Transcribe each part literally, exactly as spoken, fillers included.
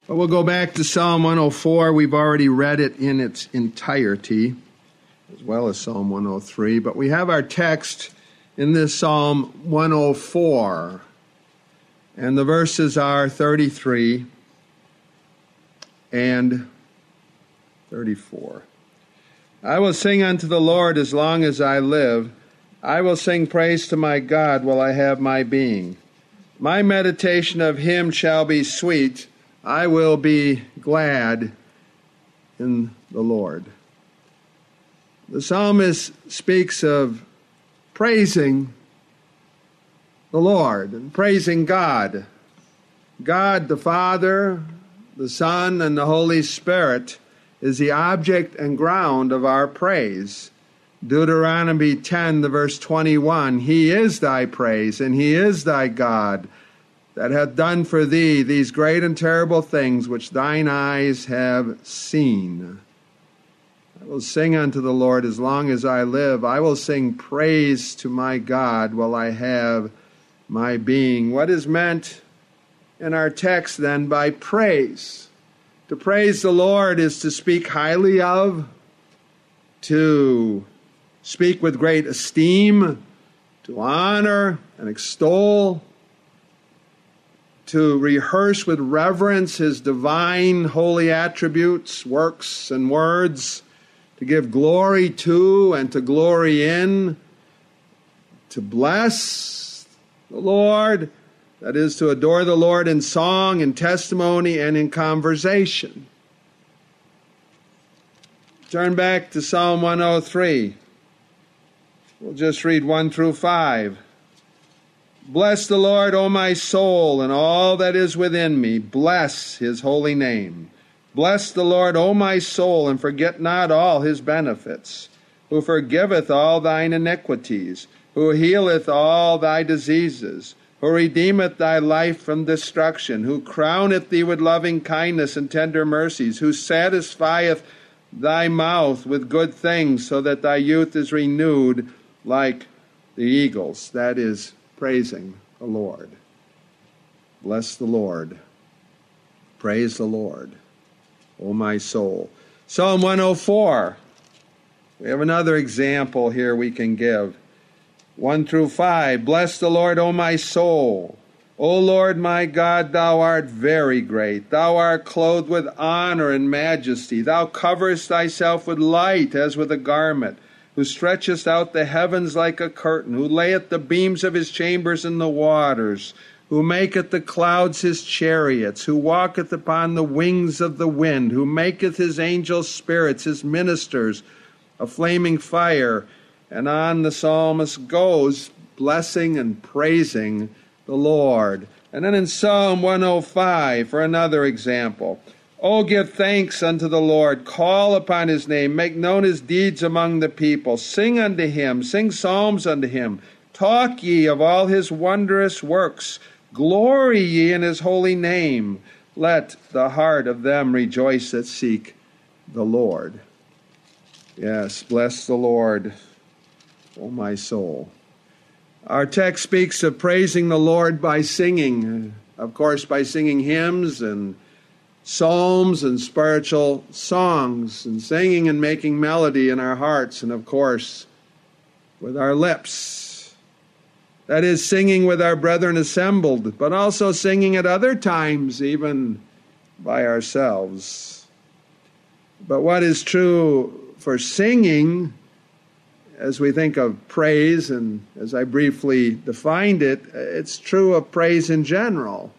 But we'll go back to Psalm one oh four. We've already read it in its entirety, as well as Psalm one oh three. But we have our text in this Psalm one oh four. And the verses are thirty-three and thirty-four. I will sing unto the Lord as long as I live. I will sing praise to my God while I have my being. My meditation of him shall be sweet. I will be glad in the Lord. The psalmist speaks of praising the Lord and praising God. God the Father, the Son, and the Holy Spirit is the object and ground of our praise. Deuteronomy ten, the verse twenty-one, He is thy praise, and He is thy God, that hath done for thee these great and terrible things which thine eyes have seen. I will sing unto the Lord as long as I live. I will sing praise to my God while I have my being. What is meant in our text then by praise? To praise the Lord is to speak highly of, to speak with great esteem, to honor and extol, to rehearse with reverence his divine holy attributes, works, and words, to give glory to and to glory in, to bless the Lord, that is, to adore the Lord in song, in testimony, and in conversation. Turn back to Psalm one oh three. We'll just read one through five. Bless the Lord, O my soul, and all that is within me. Bless his holy name. Bless the Lord, O my soul, and forget not all his benefits, who forgiveth all thine iniquities, who healeth all thy diseases, who redeemeth thy life from destruction, who crowneth thee with loving kindness and tender mercies, who satisfieth thy mouth with good things, so that thy youth is renewed like the eagles. That is praising the Lord. Bless the Lord. Praise the Lord, O my soul. Psalm one oh four. We have another example here we can give. one through five. Bless the Lord, O my soul. O Lord my God, thou art very great. Thou art clothed with honor and majesty. Thou coverest thyself with light as with a garment, who stretchest out the heavens like a curtain, who layeth the beams of his chambers in the waters, who maketh the clouds his chariots, who walketh upon the wings of the wind, who maketh his angels spirits, his ministers, a flaming fire. And on the psalmist goes, blessing and praising the Lord. And then in Psalm one oh five, for another example, O give thanks unto the Lord, call upon his name, make known his deeds among the people, sing unto him, sing psalms unto him, talk ye of all his wondrous works, glory ye in his holy name, let the heart of them rejoice that seek the Lord. Yes, bless the Lord, O my soul. Our text speaks of praising the Lord by singing, of course, by singing hymns and psalms and spiritual songs, and singing and making melody in our hearts, and of course, with our lips. That is, singing with our brethren assembled, but also singing at other times, even by ourselves. But what is true for singing, as we think of praise, and as I briefly defined it, it's true of praise in general.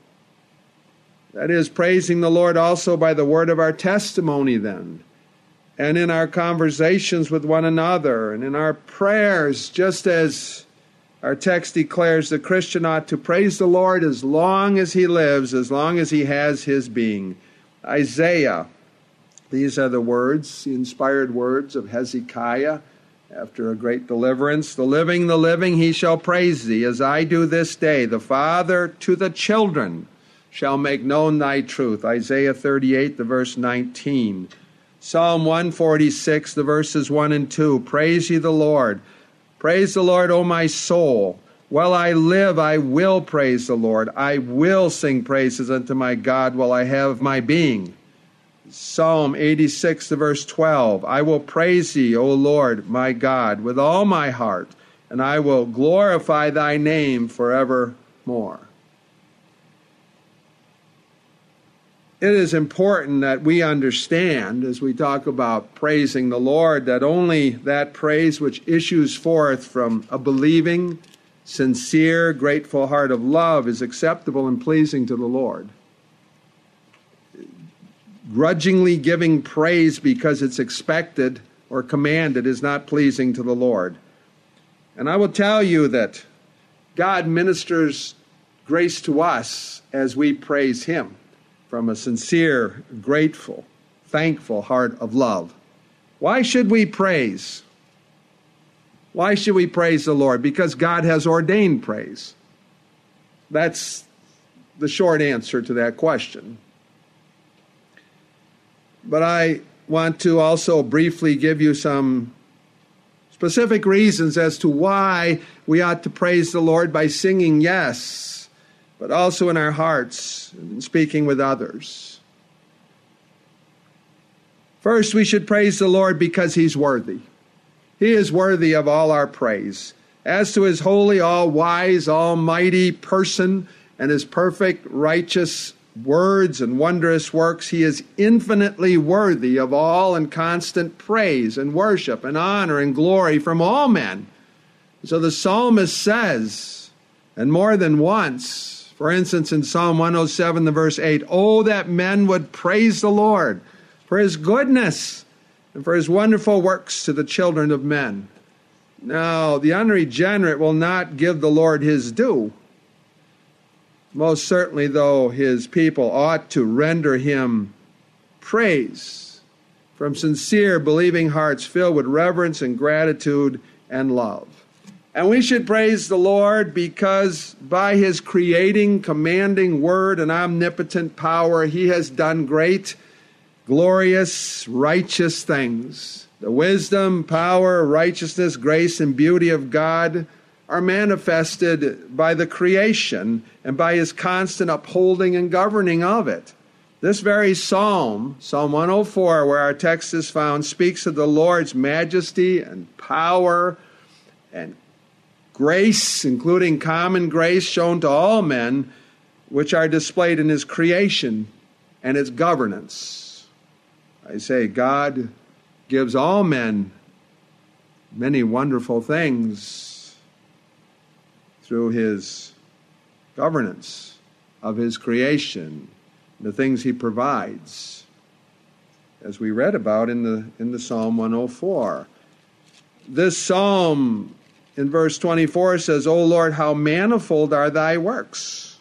That is, praising the Lord also by the word of our testimony then, and in our conversations with one another, and in our prayers, just as our text declares the Christian ought to praise the Lord as long as he lives, as long as he has his being. Isaiah, these are the words, the inspired words of Hezekiah after a great deliverance. The living, the living, he shall praise thee, as I do this day. The Father to the children shall make known thy truth. Isaiah thirty-eight, the verse nineteen. Psalm one forty-six, the verses one and two. Praise ye the Lord. Praise the Lord, O my soul. While I live, I will praise the Lord. I will sing praises unto my God while I have my being. Psalm eighty-six, to verse twelve. I will praise thee, O Lord, my God, with all my heart, and I will glorify thy name forevermore. It is important that we understand, as we talk about praising the Lord, that only that praise which issues forth from a believing, sincere, grateful heart of love is acceptable and pleasing to the Lord. Grudgingly giving praise because it's expected or commanded is not pleasing to the Lord. And I will tell you that God ministers grace to us as we praise Him from a sincere, grateful, thankful heart of love. Why should we praise? Why should we praise the Lord? Because God has ordained praise. That's the short answer to that question. But I want to also briefly give you some specific reasons as to why we ought to praise the Lord by singing, yes, but also in our hearts and speaking with others. First, we should praise the Lord because He's worthy. He is worthy of all our praise. As to His holy, all-wise, almighty person and His perfect, righteous words and wondrous works, He is infinitely worthy of all and constant praise and worship and honor and glory from all men. So the psalmist says, and more than once, for instance, in Psalm one oh seven, the verse eight, oh, that men would praise the Lord for His goodness and for His wonderful works to the children of men. Now, the unregenerate will not give the Lord His due. Most certainly, though, His people ought to render Him praise from sincere, believing hearts filled with reverence and gratitude and love. And we should praise the Lord because by His creating, commanding word and omnipotent power, He has done great, glorious, righteous things. The wisdom, power, righteousness, grace, and beauty of God are manifested by the creation and by His constant upholding and governing of it. This very psalm, Psalm one oh four, where our text is found, speaks of the Lord's majesty and power and grace, including common grace shown to all men, which are displayed in His creation and His governance. I say, God gives all men many wonderful things through His governance of His creation, the things He provides, as we read about in the in the Psalm one oh four. This psalm in verse twenty-four says, O Lord, how manifold are thy works.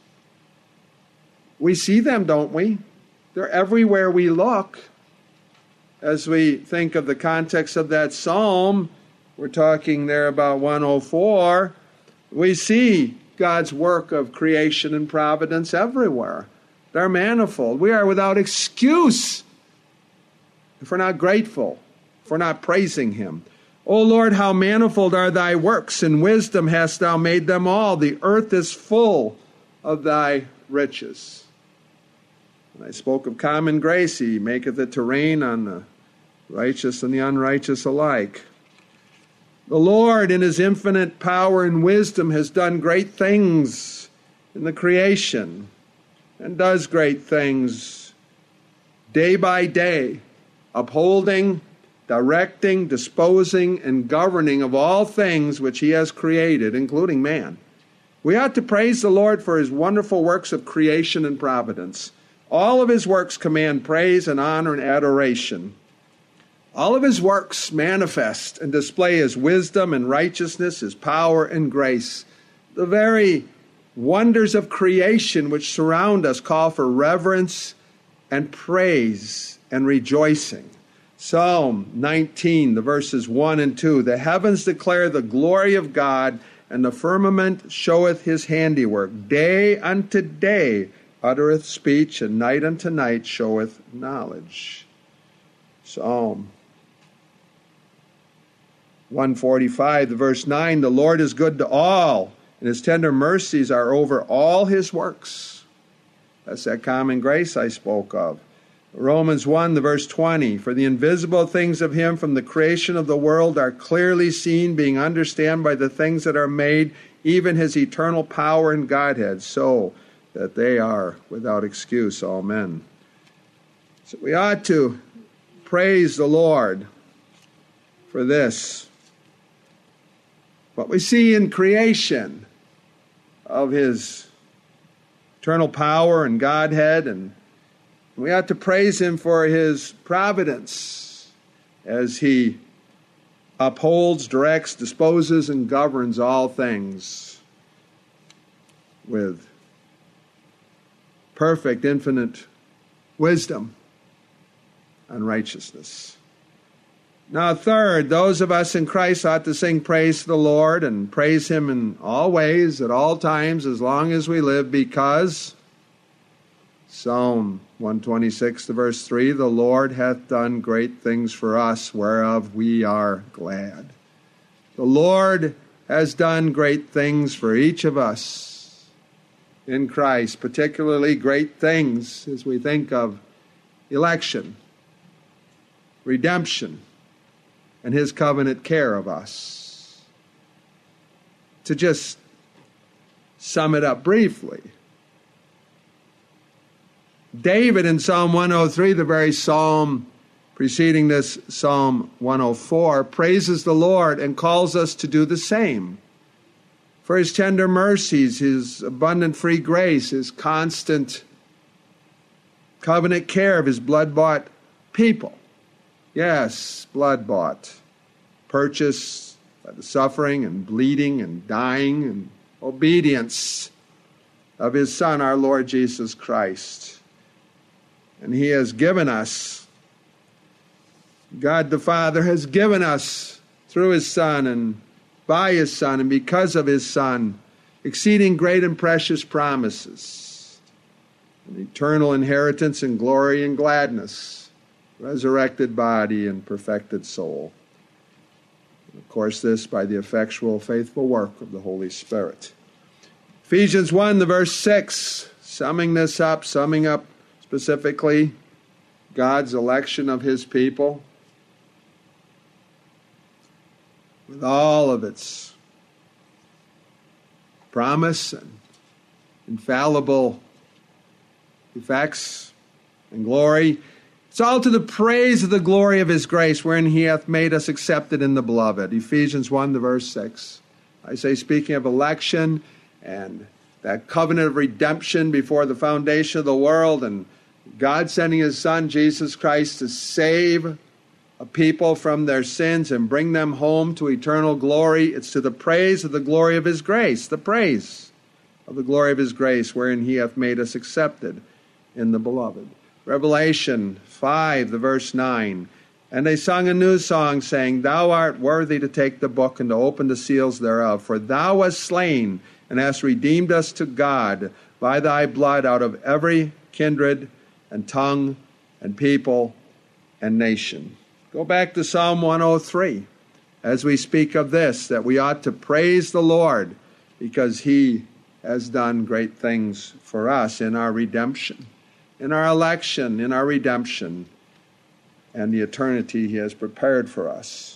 We see them, don't we? They're everywhere we look. As we think of the context of that psalm, we're talking there about one oh four, we see God's work of creation and providence everywhere. They're manifold. We are without excuse if we're not grateful, if we're not praising Him. O Lord, how manifold are thy works, in wisdom hast thou made them all. The earth is full of thy riches. And I spoke of common grace. He maketh it to rain on the righteous and the unrighteous alike. The Lord, in His infinite power and wisdom, has done great things in the creation and does great things day by day, upholding, directing, disposing, and governing of all things which He has created, including man. We ought to praise the Lord for His wonderful works of creation and providence. All of His works command praise and honor and adoration. All of His works manifest and display His wisdom and righteousness, His power and grace. The very wonders of creation which surround us call for reverence and praise and rejoicing. Psalm nineteen, the verses one and two, the heavens declare the glory of God, and the firmament showeth His handiwork. Day unto day uttereth speech, and night unto night showeth knowledge. Psalm one forty-five, the verse nine, the Lord is good to all, and his tender mercies are over all his works. That's that common grace I spoke of. Romans one, the verse twenty, for the invisible things of him from the creation of the world are clearly seen, being understood by the things that are made, even his eternal power and Godhead, so that they are without excuse, all men. So we ought to praise the Lord for this. What we see in creation of his eternal power and Godhead, and we ought to praise him for his providence as he upholds, directs, disposes, and governs all things with perfect, infinite wisdom and righteousness. Now, third, those of us in Christ ought to sing praise to the Lord and praise him in all ways, at all times, as long as we live, because Psalm one twenty-six, the verse three, the Lord hath done great things for us, whereof we are glad. The Lord has done great things for each of us in Christ, particularly great things as we think of election, redemption, and his covenant care of us. To just sum it up briefly, David in Psalm one oh three, the very psalm preceding this Psalm one oh four, praises the Lord and calls us to do the same. For his tender mercies, his abundant free grace, his constant covenant care of his blood-bought people. Yes, blood-bought, purchased by the suffering and bleeding and dying and obedience of his Son, our Lord Jesus Christ. And he has given us, God the Father has given us through his Son and by his Son and because of his Son, exceeding great and precious promises, an eternal inheritance and glory and gladness, resurrected body and perfected soul. And of course, this by the effectual, faithful work of the Holy Spirit. Ephesians one, the verse six, summing this up, summing up specifically God's election of his people with all of its promise and infallible effects and glory. It's all to the praise of the glory of his grace, wherein he hath made us accepted in the beloved. Ephesians one, the verse six. I say, speaking of election and that covenant of redemption before the foundation of the world, and God sending his Son, Jesus Christ, to save a people from their sins and bring them home to eternal glory. It's to the praise of the glory of his grace, the praise of the glory of his grace, wherein he hath made us accepted in the beloved. Revelation five, the verse nine. And they sung a new song, saying, Thou art worthy to take the book and to open the seals thereof. For thou wast slain, and hast redeemed us to God by thy blood out of every kindred and tongue and people and nation. Go back to Psalm one oh three as we speak of this, that we ought to praise the Lord because he has done great things for us in our redemption, in our election, in our redemption, and the eternity he has prepared for us.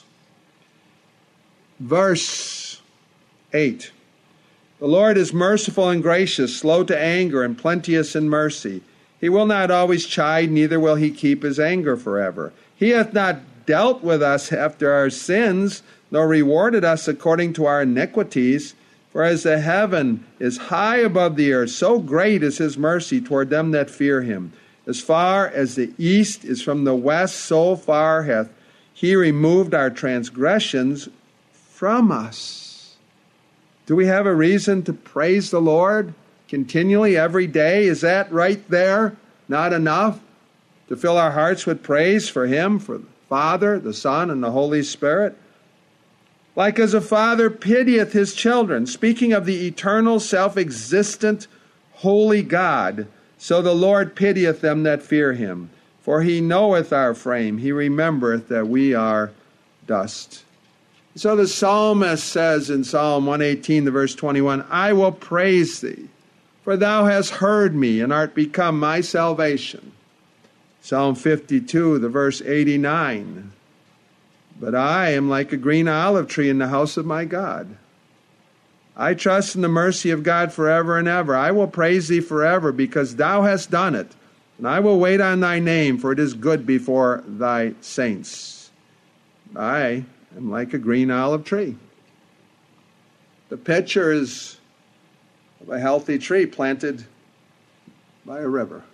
Verse eight. The Lord is merciful and gracious, slow to anger, and plenteous in mercy. He will not always chide, neither will he keep his anger forever. He hath not dealt with us after our sins, nor rewarded us according to our iniquities. For as the heaven is high above the earth, so great is his mercy toward them that fear him. As far as the east is from the west, so far hath he removed our transgressions from us. Do we have a reason to praise the Lord continually every day? Is that right there not enough to fill our hearts with praise for him, for the Father, the Son, and the Holy Spirit? Like as a father pitieth his children, speaking of the eternal, self-existent, holy God, so the Lord pitieth them that fear him. For he knoweth our frame, he remembereth that we are dust. So the psalmist says in Psalm one eighteen, the verse twenty-one, I will praise thee, for thou hast heard me and art become my salvation. Psalm fifty-two, the verse eighty-nine, but I am like a green olive tree in the house of my God. I trust in the mercy of God forever and ever. I will praise thee forever because thou hast done it. And I will wait on thy name, for it is good before thy saints. I am like a green olive tree. The picture is of a healthy tree planted by a river.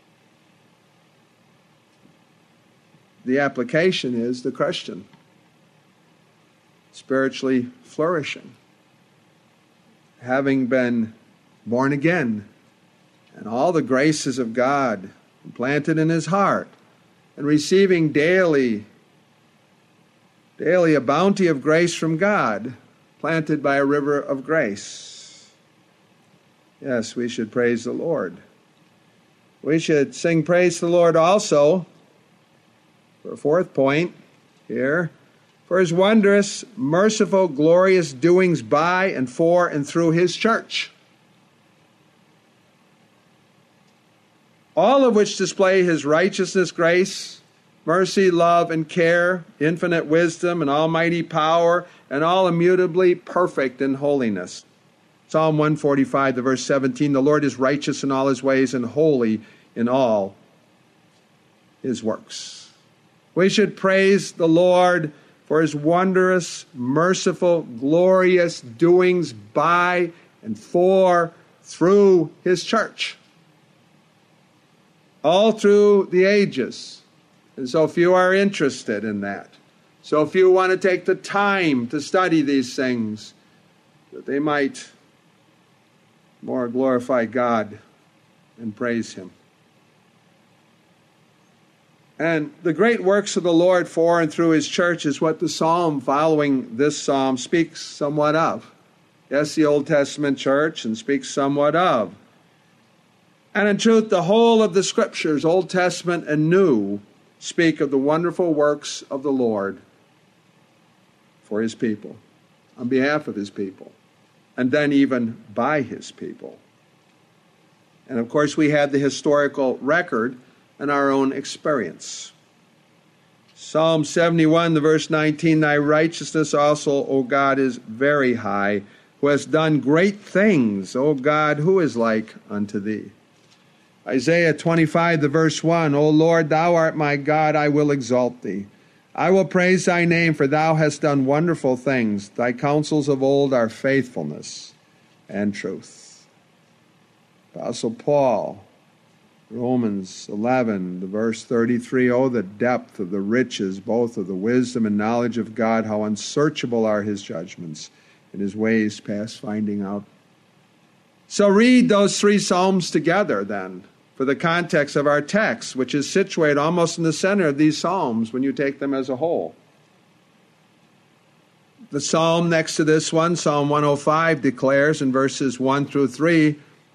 The application is the Christian, spiritually flourishing, having been born again, and all the graces of God planted in his heart, and receiving daily, daily a bounty of grace from God, planted by a river of grace. Yes, we should praise the Lord. We should sing praise to the Lord also, for a fourth point here, for his wondrous, merciful, glorious doings by and for and through his church, all of which display his righteousness, grace, mercy, love, and care, infinite wisdom, and almighty power, and all immutably perfect in holiness. Psalm one forty-five, the verse seventeen, the Lord is righteous in all his ways and holy in all his works. We should praise the Lord for his wondrous, merciful, glorious doings by and for, through his church, all through the ages. And so few are interested in that. So few want to take the time to study these things, that they might more glorify God and praise him. And the great works of the Lord for and through his church is what the psalm following this psalm speaks somewhat of. Yes, the Old Testament church, and speaks somewhat of. And in truth, the whole of the Scriptures, Old Testament and New, speak of the wonderful works of the Lord for his people, on behalf of his people, and then even by his people. And of course, we had the historical record and our own experience. Psalm seventy-one, the verse nineteen, thy righteousness also, O God, is very high, who has done great things. O God, who is like unto thee? Isaiah twenty-five, the verse one, O Lord, thou art my God, I will exalt thee. I will praise thy name, for thou hast done wonderful things. Thy counsels of old are faithfulness and truth. Apostle Paul, Romans eleven, the verse thirty-three, oh, the depth of the riches, both of the wisdom and knowledge of God, how unsearchable are his judgments, and his ways past finding out. So read those three psalms together then, for the context of our text, which is situated almost in the center of these psalms when you take them as a whole. The psalm next to this one, Psalm one oh five, declares in verses one through three,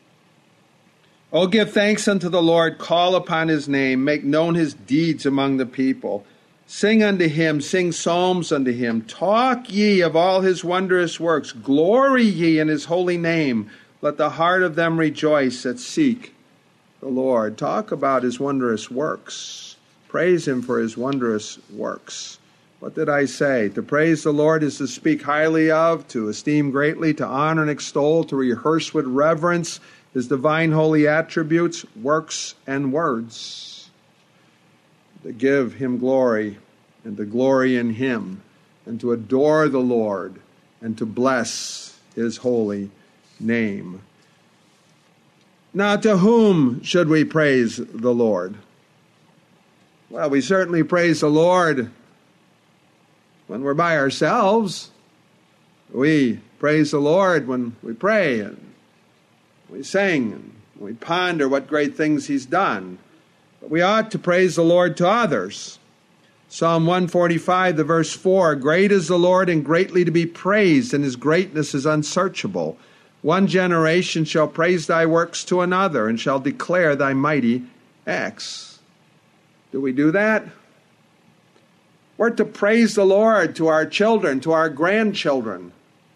O give thanks unto the Lord, call upon his name, make known his deeds among the people. Sing unto him, sing psalms unto him. Talk ye of all his wondrous works. Glory ye in his holy name. Let the heart of them rejoice that seek the Lord. Talk about his wondrous works. Praise him for his wondrous works. What did I say? To praise the Lord is to speak highly of, to esteem greatly, to honor and extol, to rehearse with reverence his divine holy attributes, works, and words. To give him glory and to glory in him, and to adore the Lord and to bless his holy name. Now, to whom should we praise the Lord? Well, we certainly praise the Lord when we're by ourselves. We praise the Lord when we pray and we sing and we ponder what great things he's done. But we ought to praise the Lord to others. Psalm one forty-five, the verse four, great is the Lord and greatly to be praised, and his greatness is unsearchable. One generation shall praise thy works to another, and shall declare thy mighty acts. Do we do that? We're to praise the Lord to our children, to our grandchildren,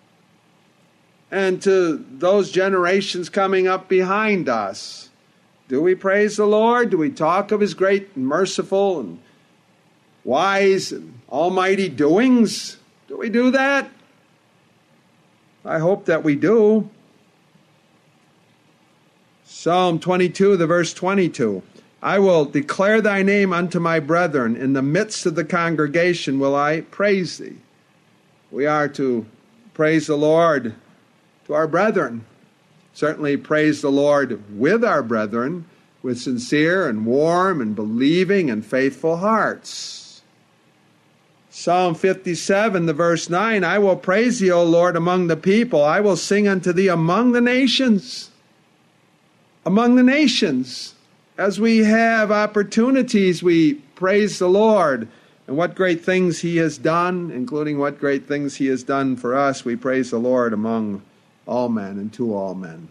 and to those generations coming up behind us. Do we praise the Lord? Do we talk of His great and merciful and wise and almighty doings? Do we do that? I hope that we do. Psalm twenty-two, the verse twenty-two. I will declare thy name unto my brethren. In the midst of the congregation will I praise thee. We are to praise the Lord to our brethren. Certainly praise the Lord with our brethren, with sincere and warm and believing and faithful hearts. Psalm fifty-seven, the verse nine, I will praise thee, O Lord, among the people. I will sing unto thee among the nations. Among the nations. As we have opportunities, we praise the Lord. And what great things He has done, including what great things He has done for us, we praise the Lord among all men and to all men.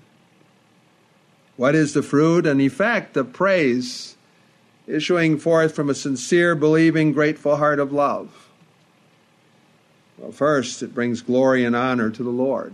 What is the fruit and effect of praise issuing forth from a sincere, believing, grateful heart of love? Well, first, it brings glory and honor to the Lord.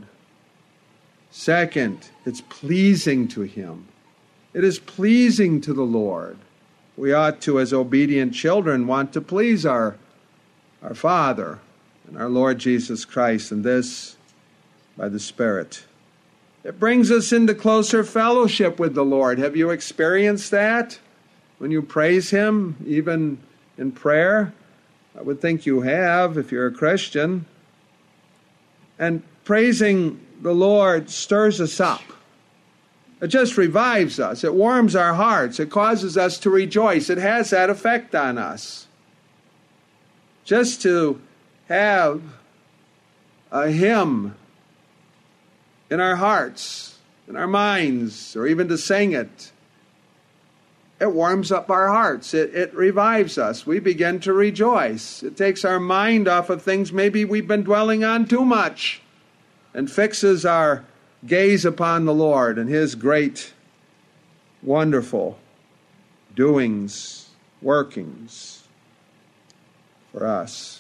Second, it's pleasing to Him. It is pleasing to the Lord. We ought to, as obedient children, want to please our, our Father and our Lord Jesus Christ, and this by the Spirit. It brings us into closer fellowship with the Lord. Have you experienced that when you praise Him, even in prayer? I would think you have if you're a Christian. And praising the Lord stirs us up. It just revives us. It warms our hearts. It causes us to rejoice. It has that effect on us. Just to have a hymn in our hearts, in our minds, or even to sing it, it warms up our hearts. It, it revives us. We begin to rejoice. It takes our mind off of things maybe we've been dwelling on too much and fixes our gaze upon the Lord and His great, wonderful doings, workings for us,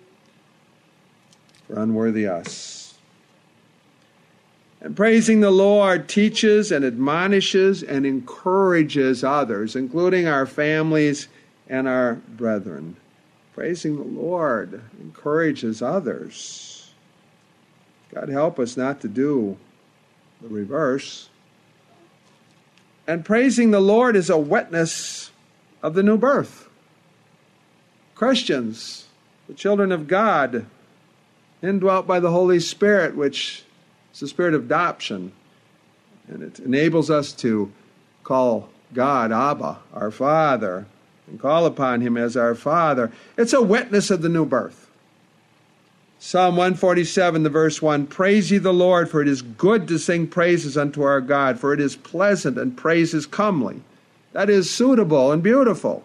for unworthy us. And praising the Lord teaches and admonishes and encourages others, including our families and our brethren. Praising the Lord encourages others. God help us not to do the reverse. And praising the Lord is a witness of the new birth. Christians, the children of God, indwelt by the Holy Spirit, which is the spirit of adoption, and it enables us to call God Abba, our Father, and call upon Him as our Father. It's a witness of the new birth. Psalm one forty-seven, the verse one, praise ye the Lord, for it is good to sing praises unto our God, for it is pleasant and praise is comely. That is suitable and beautiful.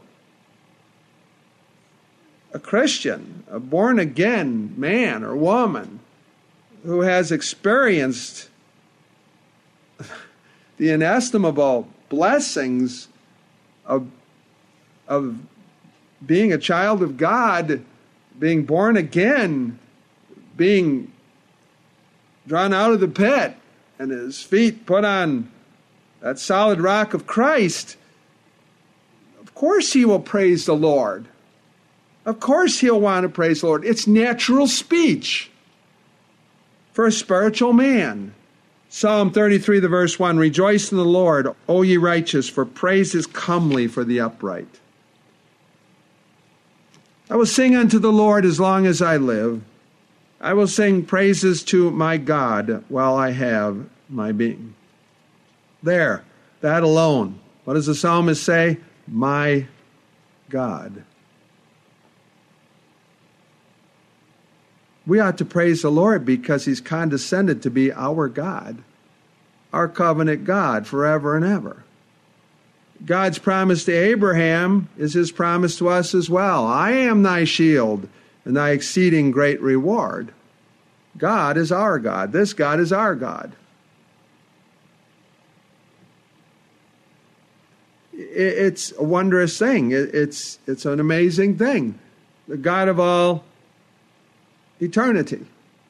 A Christian, a born-again man or woman who has experienced the inestimable blessings of, of being a child of God, being born again, being drawn out of the pit, and his feet put on that solid rock of Christ, of course he will praise the Lord. Of course he'll want to praise the Lord. It's natural speech for a spiritual man. Psalm thirty-three, the verse one, rejoice in the Lord, O ye righteous, for praise is comely for the upright. I will sing unto the Lord as long as I live. I will sing praises to my God while I have my being. There, that alone. What does the psalmist say? My God. We ought to praise the Lord because He's condescended to be our God, our covenant God forever and ever. God's promise to Abraham is His promise to us as well. I am thy shield and thy exceeding great reward. God is our God. This God is our God. It's a wondrous thing. It's, it's an amazing thing the God of all eternity,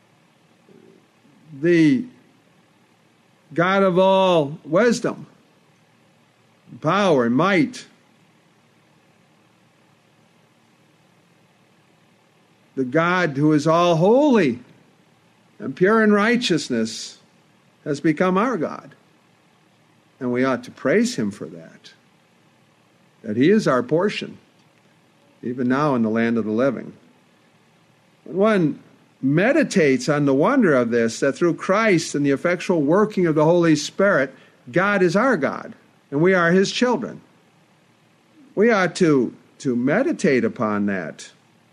the God of all wisdom, power, and might, the God who is all holy and pure in righteousness has become our God. And we ought to praise him for that, that he is our portion, even now in the land of the living. When one meditates on the wonder of this, that through Christ and the effectual working of the Holy Spirit, God is our God, and we are his children. We ought to, to meditate upon that.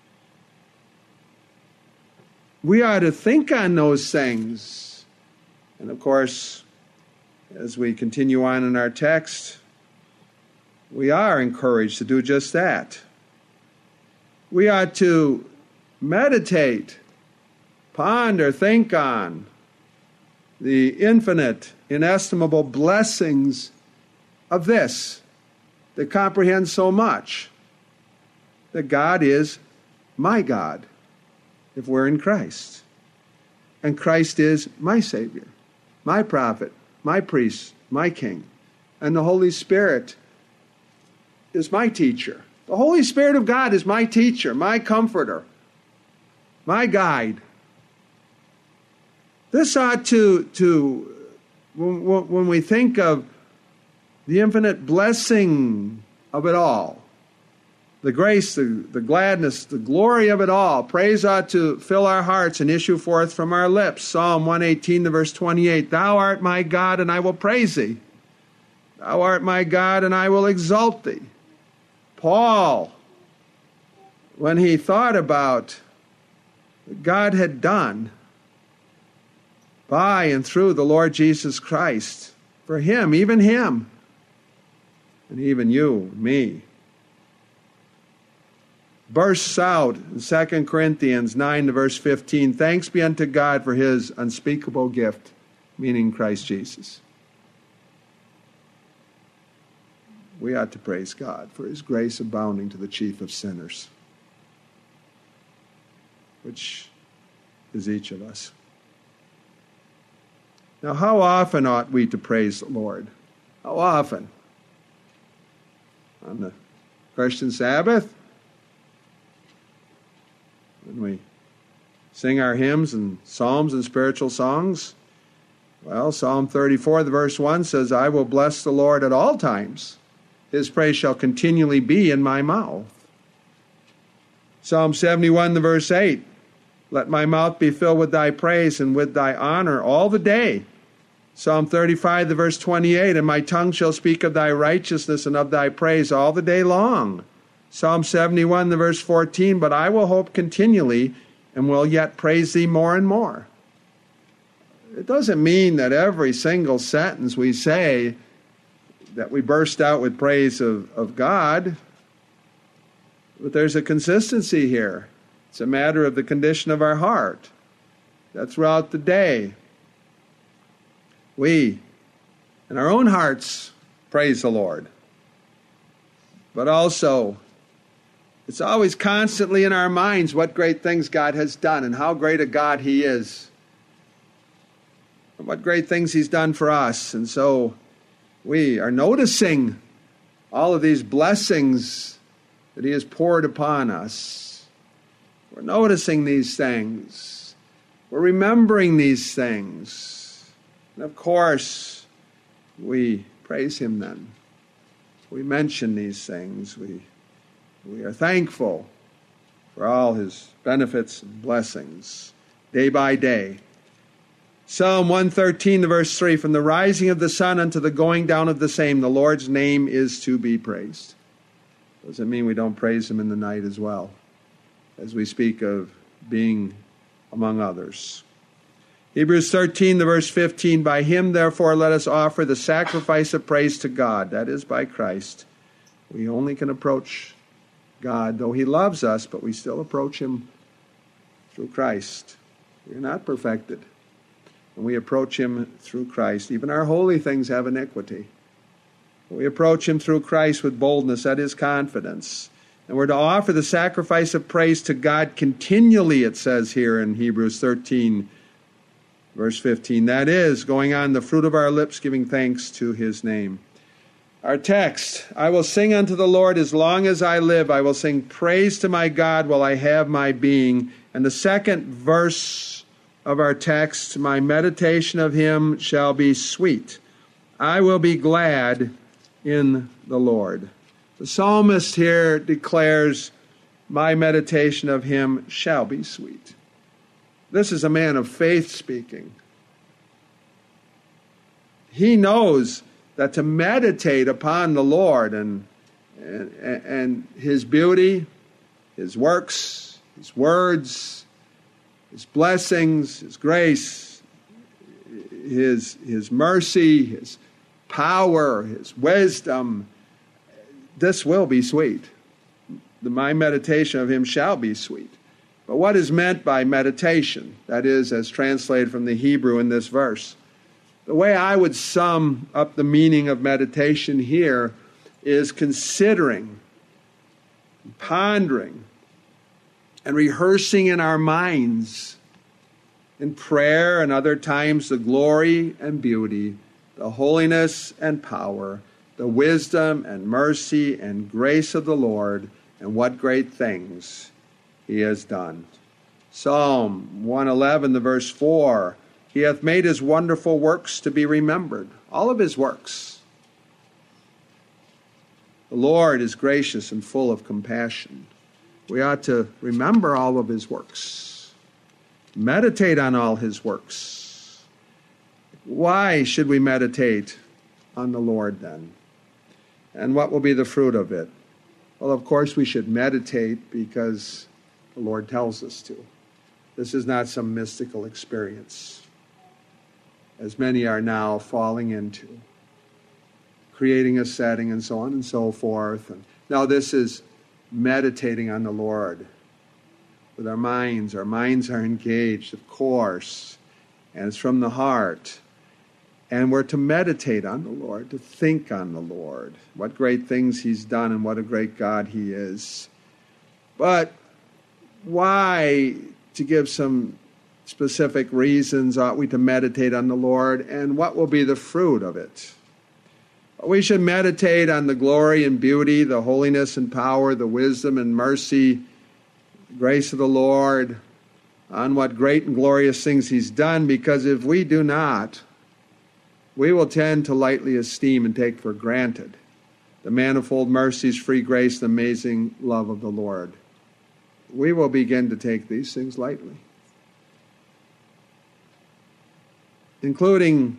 We ought to think on those things. And of course, as we continue on in our text, we are encouraged to do just that. We ought to meditate, ponder, think on the infinite, inestimable blessings of this that comprehends so much, that God is my God if we're in Christ. And Christ is my Savior, my prophet, my priest, my king. And the Holy Spirit is my teacher. The Holy Spirit of God is my teacher, my comforter, my guide. This ought to, to when, when we think of the infinite blessing of it all, the grace, the, the gladness, the glory of it all, praise ought to fill our hearts and issue forth from our lips. Psalm one eighteen, the verse twenty-eight, Thou art my God, and I will praise thee. Thou art my God, and I will exalt thee. Paul, when he thought about what God had done by and through the Lord Jesus Christ, for him, even him, and even you, me, bursts out in Second Corinthians nine, verse fifteen, Thanks be unto God for his unspeakable gift, meaning Christ Jesus. We ought to praise God for his grace abounding to the chief of sinners, which is each of us. Now, how often ought we to praise the Lord? How often? On the Christian Sabbath? When we sing our hymns and psalms and spiritual songs? Well, Psalm thirty-four, the verse one says, I will bless the Lord at all times. His praise shall continually be in my mouth. Psalm seventy-one, the verse eight, Let my mouth be filled with thy praise and with thy honor all the day. Psalm thirty-five, the verse twenty-eight, And my tongue shall speak of thy righteousness and of thy praise all the day long. Psalm seventy-one, the verse fourteen, But I will hope continually and will yet praise thee more and more. It doesn't mean that every single sentence we say that we burst out with praise of, of God, but there's a consistency here. It's a matter of the condition of our heart, that throughout the day we, in our own hearts, praise the Lord. But also, it's always constantly in our minds what great things God has done and how great a God he is, and what great things he's done for us. And so we are noticing all of these blessings that he has poured upon us. We're noticing these things. We're remembering these things. And of course, we praise him then. We mention these things. We, we are thankful for all his benefits and blessings day by day. Psalm one thirteen, verse three, From the rising of the sun unto the going down of the same, the Lord's name is to be praised. Doesn't mean we don't praise him in the night as well, as we speak of being among others. Hebrews thirteen, the verse fifteen, By him therefore let us offer the sacrifice of praise to God, that is by Christ. We only can approach God, though he loves us, but we still approach him through Christ. We are not perfected. And we approach him through Christ. Even our holy things have iniquity. We approach him through Christ with boldness, that is confidence. And we're to offer the sacrifice of praise to God continually, it says here in Hebrews thirteen, verse fifteen. That is, going on the fruit of our lips, giving thanks to his name. Our text, I will sing unto the Lord as long as I live. I will sing praise to my God while I have my being. And the second verse of our text, my meditation of him shall be sweet. I will be glad in the Lord. The psalmist here declares, my meditation of him shall be sweet. This is a man of faith speaking. He knows that to meditate upon the Lord and, and, and his beauty, his works, his words, his blessings, his grace, his, his mercy, his power, his wisdom, this will be sweet. The, my meditation of him shall be sweet. But what is meant by meditation? That is, as translated from the Hebrew in this verse. The way I would sum up the meaning of meditation here is considering, pondering, and rehearsing in our minds, in prayer and other times, the glory and beauty, the holiness and power, the wisdom and mercy and grace of the Lord, and what great things he has done. Psalm one eleven, the verse four, he hath made his wonderful works to be remembered. All of his works. The Lord is gracious and full of compassion. We ought to remember all of his works. Meditate on all his works. Why should we meditate on the Lord then? And what will be the fruit of it? Well, of course, we should meditate because the Lord tells us to. This is not some mystical experience, as many are now falling into, creating a setting and so on and so forth. And now this is meditating on the Lord with our minds. Our minds are engaged, of course, and it's from the heart. And we're to meditate on the Lord, to think on the Lord, what great things he's done and what a great God he is. But why, to give some specific reasons, ought we to meditate on the Lord, and what will be the fruit of it? We should meditate on the glory and beauty, the holiness and power, the wisdom and mercy, the grace of the Lord, on what great and glorious things he's done, because if we do not, we will tend to lightly esteem and take for granted the manifold mercies, free grace, and amazing love of the Lord. We will begin to take these things lightly, including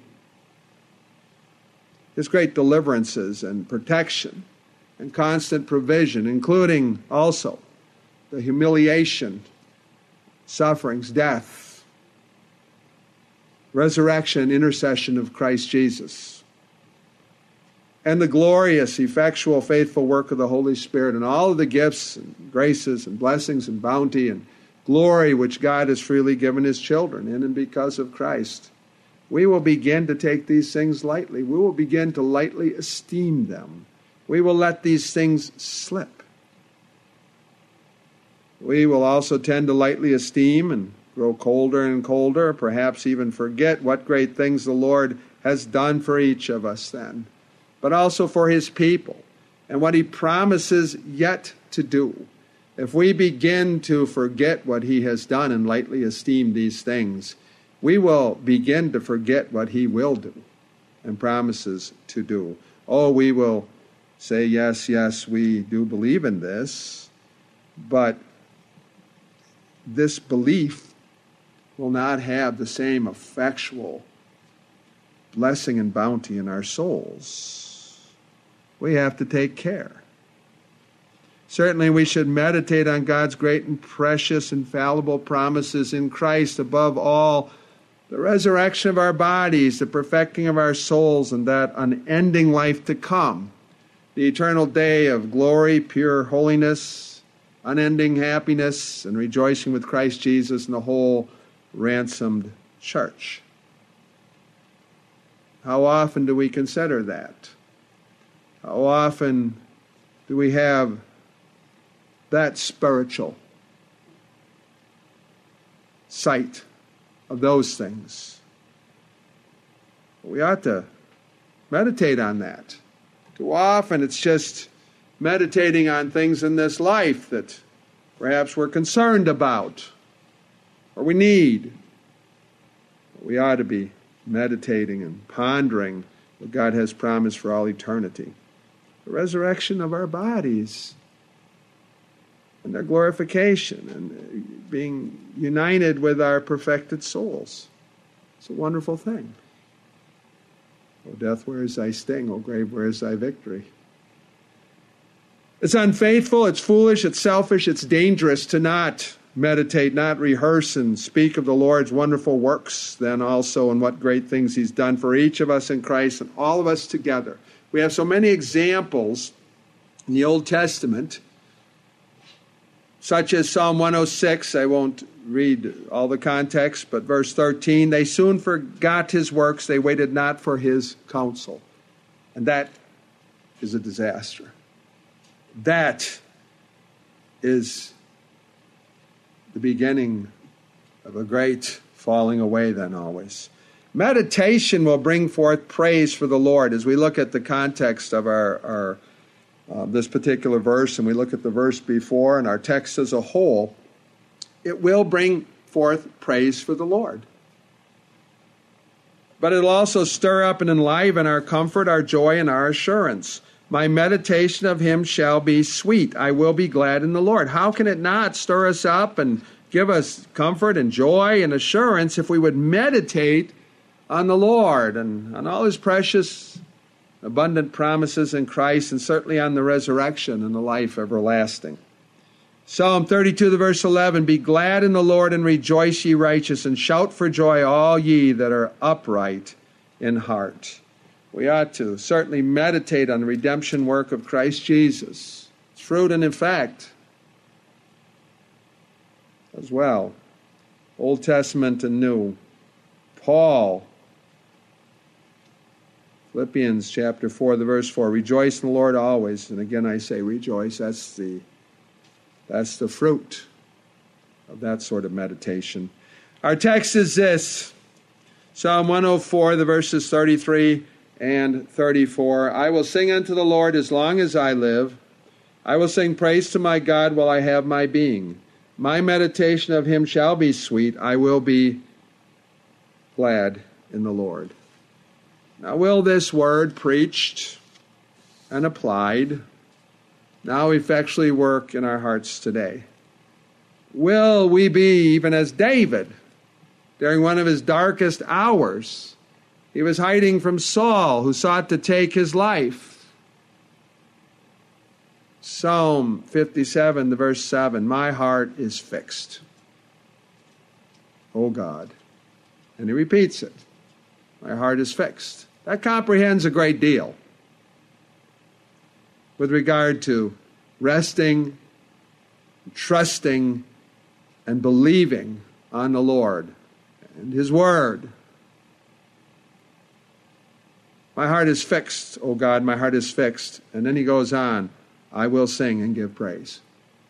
his great deliverances and protection and constant provision, including also the humiliation, sufferings, death, resurrection and intercession of Christ Jesus, and the glorious, effectual, faithful work of the Holy Spirit, and all of the gifts and graces and blessings and bounty and glory which God has freely given his children in and because of Christ. We will begin to take these things lightly. We will begin to lightly esteem them. We will let these things slip. We will also tend to lightly esteem and grow colder and colder, perhaps even forget what great things the Lord has done for each of us then, but also for his people and what he promises yet to do. If we begin to forget what he has done and lightly esteem these things, we will begin to forget what he will do and promises to do. Oh, we will say, yes, yes, we do believe in this, but this belief will not have the same effectual blessing and bounty in our souls. We have to take care. Certainly we should meditate on God's great and precious infallible promises in Christ, above all the resurrection of our bodies, the perfecting of our souls, and that unending life to come, the eternal day of glory, pure holiness, unending happiness, and rejoicing with Christ Jesus and the whole ransomed church. How often do we consider that? How often do we have that spiritual sight of those things. We ought to meditate on that. Too often it's just meditating on things in this life that perhaps we're concerned about or we need. We ought to be meditating and pondering what God has promised for all eternity. The resurrection of our bodies and their glorification and being united with our perfected souls. It's a wonderful thing. O death, where is thy sting? O grave, where is thy victory? It's unfaithful, it's foolish, it's selfish, it's dangerous to not meditate, not rehearse and speak of the Lord's wonderful works, then also and what great things he's done for each of us in Christ and all of us together. We have so many examples in the Old Testament, such as Psalm one oh six. I won't read all the context, but verse thirteen, they soon forgot his works, they waited not for his counsel. And that is a disaster. That is the beginning of a great falling away then always. Meditation will bring forth praise for the Lord. As we look at the context of our, our uh, this particular verse, and we look at the verse before and our text as a whole, it will bring forth praise for the Lord. But it'll also stir up and enliven our comfort, our joy, and our assurance. My meditation of him shall be sweet. I will be glad in the Lord. How can it not stir us up and give us comfort and joy and assurance if we would meditate on the Lord and on all his precious, abundant promises in Christ, and certainly on the resurrection and the life everlasting? Psalm thirty-two, the verse eleven, be glad in the Lord and rejoice, ye righteous, and shout for joy, all ye that are upright in heart. We ought to certainly meditate on the redemption work of Christ Jesus, its fruit and effect as well, Old Testament and New. Paul, Philippians chapter four, the verse four, rejoice in the Lord always. And again I say rejoice. That's the That's the fruit of that sort of meditation. Our text is this, Psalm one oh four, the verses thirty-three and thirty-four. I will sing unto the Lord as long as I live. I will sing praise to my God while I have my being. My meditation of him shall be sweet. I will be glad in the Lord. Now will this word preached and applied now effectually work in our hearts today? Will we be even as David during one of his darkest hours? He was hiding from Saul, who sought to take his life. Psalm fifty-seven, the verse seven, my heart is fixed, O God. And he repeats it. My heart is fixed. That comprehends a great deal with regard to resting, trusting, and believing on the Lord and his word. My heart is fixed, O God, my heart is fixed. And then he goes on, I will sing and give praise.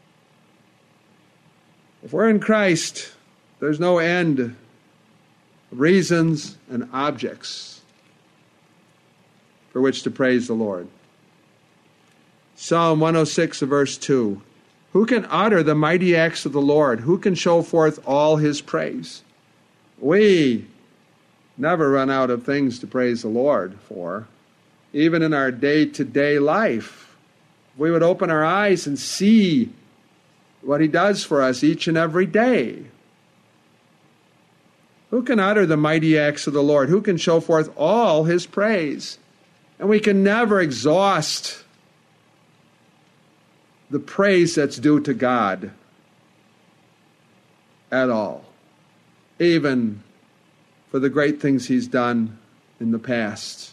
If we're in Christ, there's no end of reasons and objects for which to praise the Lord. Psalm one oh six, verse two. Who can utter the mighty acts of the Lord? Who can show forth all his praise? We never run out of things to praise the Lord for. Even in our day-to-day life, if we would open our eyes and see what he does for us each and every day. Who can utter the mighty acts of the Lord? Who can show forth all his praise? And we can never exhaust the praise that's due to God at all, even for the great things he's done in the past.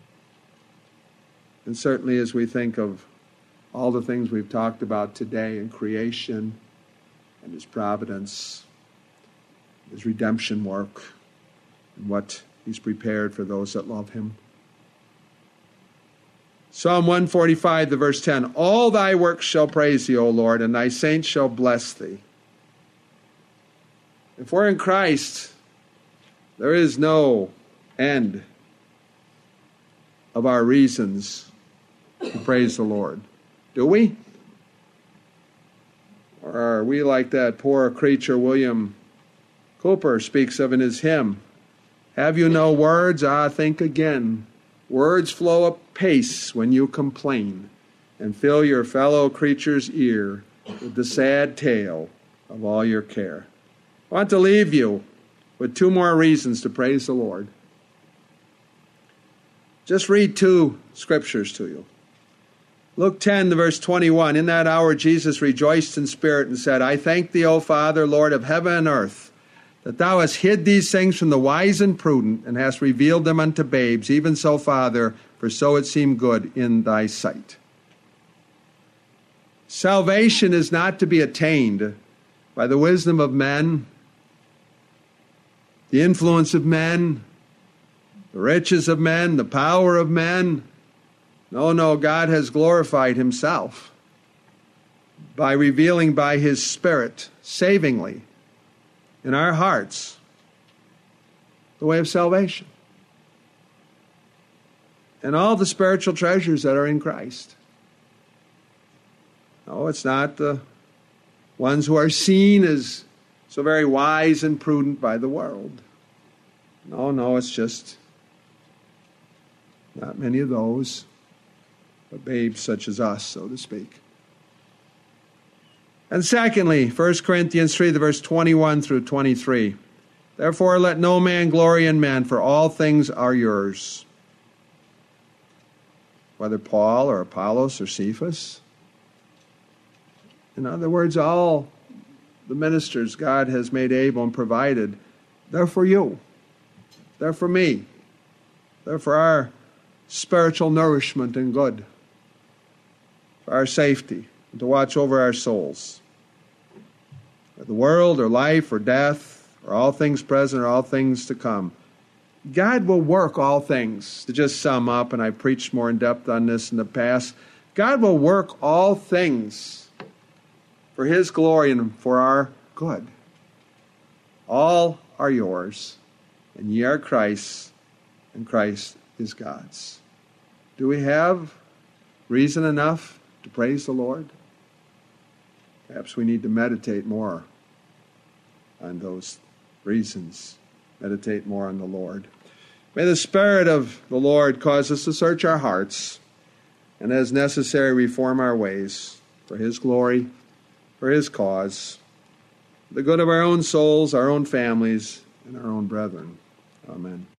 And certainly as we think of all the things we've talked about today in creation and his providence, his redemption work, and what he's prepared for those that love him. Psalm one forty-five, the verse ten, all thy works shall praise thee, O Lord, and thy saints shall bless thee. If we're in Christ, there is no end of our reasons to praise the Lord. Do we? Or are we like that poor creature William Cooper speaks of in his hymn? Have you no words? Ah, think again. Words flow apace when you complain and fill your fellow creature's ear with the sad tale of all your care. I want to leave you with two more reasons to praise the Lord. Just read two scriptures to you. Luke ten, the verse twenty-one, in that hour Jesus rejoiced in spirit and said, I thank thee, O Father, Lord of heaven and earth, that thou hast hid these things from the wise and prudent, and hast revealed them unto babes. Even so, Father, for so it seemed good in thy sight. Salvation is not to be attained by the wisdom of men, the influence of men, the riches of men, the power of men. No, no, God has glorified himself by revealing by his Spirit savingly in our hearts the way of salvation and all the spiritual treasures that are in Christ. No, it's not the ones who are seen as so very wise and prudent by the world. No, no, it's just not many of those, but babes such as us, so to speak. And secondly, First Corinthians three, the verse twenty-one through twenty-three. Therefore let no man glory in men, for all things are yours. Whether Paul or Apollos or Cephas. In other words, all the ministers God has made able and provided, they're for you. They're for me. They're for our spiritual nourishment and good, for our safety, and to watch over our souls. The world or life or death or all things present or all things to come. God will work all things. To just sum up, and I've preached more in depth on this in the past, God will work all things for his glory and for our good. All are yours, and ye are Christ's, and Christ is God's. Do we have reason enough to praise the Lord? Perhaps we need to meditate more on those reasons. Meditate more on the Lord. May the Spirit of the Lord cause us to search our hearts and, as necessary, reform our ways for his glory, for his cause, for the good of our own souls, our own families, and our own brethren. Amen.